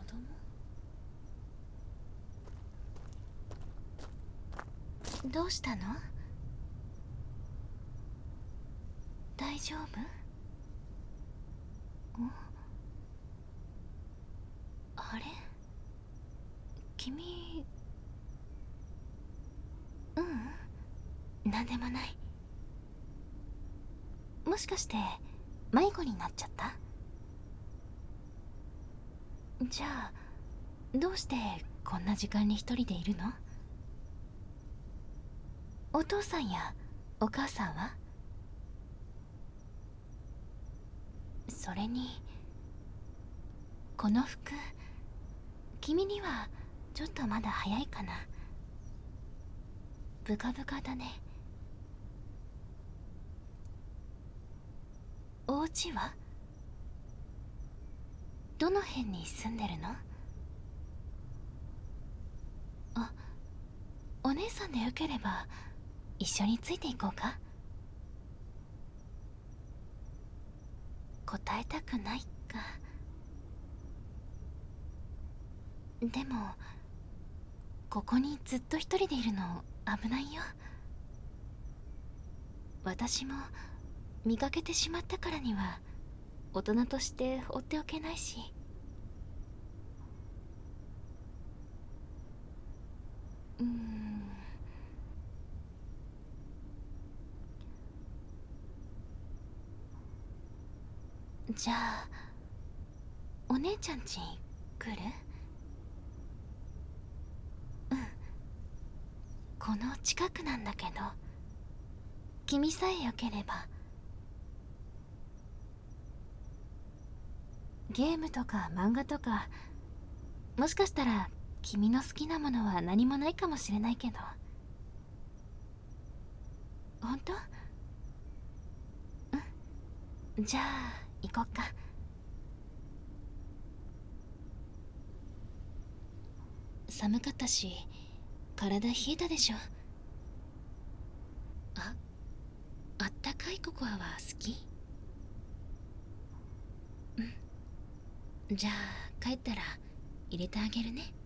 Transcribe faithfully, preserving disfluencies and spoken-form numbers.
供？どうしたの？大丈夫？ん？あれ？君…ううん、なんでもない。もしかして迷子になっちゃった？じゃあどうしてこんな時間に一人でいるの？お父さんやお母さんは？それにこの服、君にはちょっとまだ早いかな。ブカブカだね。お家はどの辺に住んでるの？あ、お姉さんでよければ一緒についていこうか。答えたくないか。でもここにずっと一人でいるの危ないよ。私も見かけてしまったからには大人として放っておけないし。うーん。じゃあお姉ちゃんち来る？うん、この近くなんだけど、君さえよければ。ゲームとか漫画とか、もしかしたら君の好きなものは何もないかもしれないけど。本当？うん、じゃあ行こっか。寒かったし体冷えたでしょ。あ、あったかいココアは好き？うん、じゃあ帰ったら入れてあげるね。